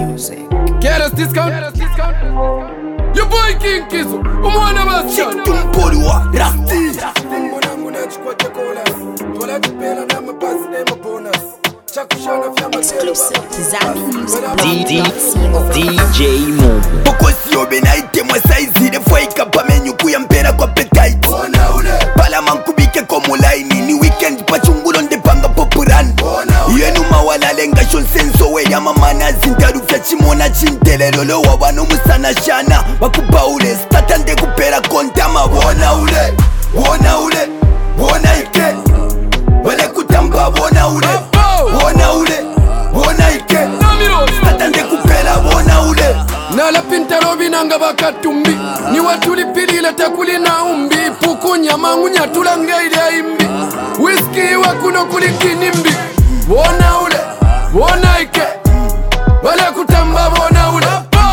music. Get us discount. Your boy King Kizo. Umwana basi. Tumpoliwa Rasti. Exclusive to Zami Music. DJ Momo. Bokosi obenaite mwa saizi de foi kapamenyu kuyampera kwa appetite. Pala mankubike komulaini ni weekend pachungulo ndepanga popurani. Yenu mawala lenga shon senso we ya mamana zintaru fya chimona chintelelo wabano musana shana. Wakubaule statande kupera kontama wona ule. Wona ike. Wale kutamba wona ule. Wona ike. Statande kupera wona ule. Nala pintaro binanga bakatumbi. Ni watuli pilile takuli na umbi. Puku nyama ngunya tulangaide imbi. Whisky wakuno kulikinimbi. Wona ike. Wale kutamba wona ule.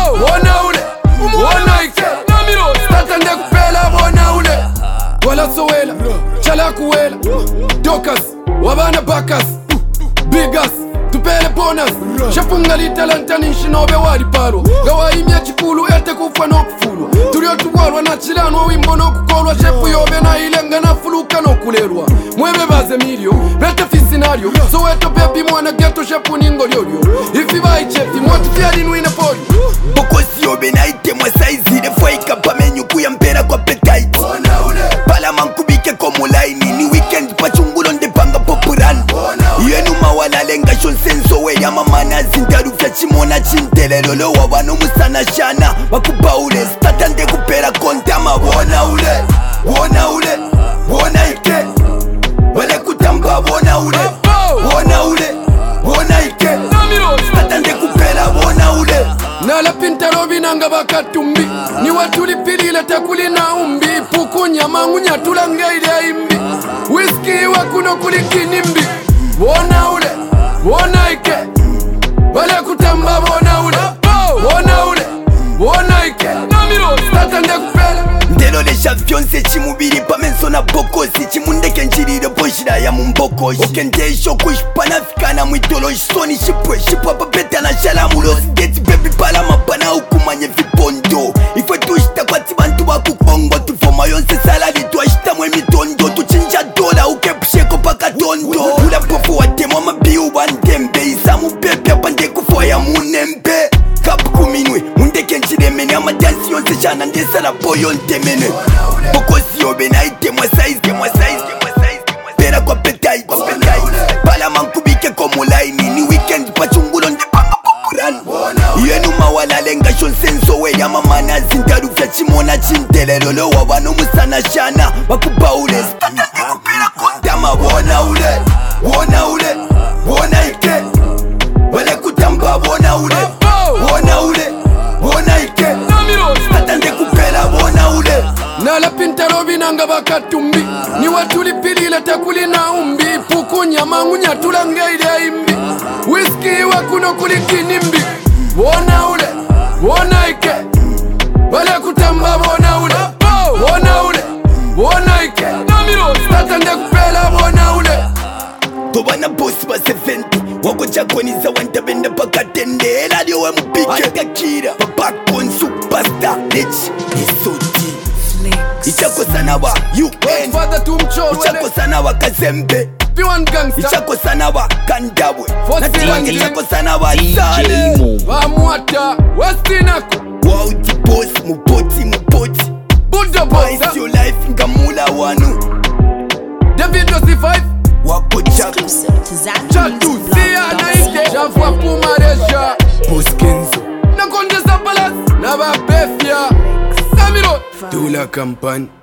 Wona ike. Statande kupela wona ule. Wala sowela, chala kuwela. Dokas, wabana bakas. Bigas, tupele bonus. Shapungali talanta nishinobe wali paro. Gawa imya chikulu ete kufa no kufulwa. Tulio tuwalwa na chilano wimbo no kukolwa. Shepu yobe na ilenga na fuluka no kulerwa. Mwebe baze milio, bete fisinario. So weto pepi mwana geto shepu ningo lyorio. Ifi bai chefi, mwatu tiari nuine poli. Bokosi obenaite mwa saizi de foi kapamenyu kuyampera kwa appetite. Pala mankubike komulaini ni weekend pachungulo ndepanga popurani. Yenu mawala lenga shon senso we ya mamana zintaru fya chimona chintelelo wabano musana shana. Wakubaule statande kupera kontama wona ike. Wale kutamba wona ike. Statande kupera wona ule. Nala pintaro binanga bakatumbi. Ni watuli pilile takuli na umbi. Puku nyama ngunya tulangaide imbi. Whisky wakuno kulikinimbi. Wona ike. Wale kutamba wona ike. Statande kupela. Ndelo le champion se chimubiri pa menso na bokosi. Chimundeke njirire poshira ya mumbokoshi. Okende shoko ishpana fikana mwitolo ishoni. Shipwa papeta na shala mulosi. Geti baby pala mapana ukumanye vipondo. Ifwe tushita kwa tibantu wakukongo. Tufoma yonse salari tuashita mwe mitondo. Tuchinja dola ukepusheko paka tondo. Ula pofu watemo mabiu bandembe. Isamu pepe apande kufo ya munembe. Kapu kuminwe mundeke njiremene amadansi yonse shana ndesala boyo ntemene. Bokosi obenaite mwa saizi pera kwa appetite. Pala mankubike komulaini ni weekend pachungulo ndepanga popurani. Yenu mawala lenga shon senso we ya mamana zintaru fya chimona chintelelo wabano musana shana. Wakubaule statande kupera kontama wona ike. Wale kutamba wona ike. Statande kupera wona ule. Nala pintaro binanga bakatumbi. Ni watuli pilile takuli na umbi. Puku nyama ngunya tulangaide imbi. Whisky wakuno kulikinimbi. Wona ike. Wale kutamba wona ike. Statande kupela wona ule. Tobana boss ba 70 wako chakoniza wantabenda pakatende eladio wa mpike akakira babakon superstar rich isoti ichako sana wa UN ichako sana wa Kazembe P1 gangster ichako sana wa Kandabwe ichako sana wa DJ Momo. Bamuata Westinako Wauti boss mupoti Buddha Boys your life ngamula wanu David Rossi 5 wako chako Exclusive to Zami Chatu Music. siya naite Javwa pumaresha Poskenzo Nakondeza balas Naba befya Samiro Tula kampani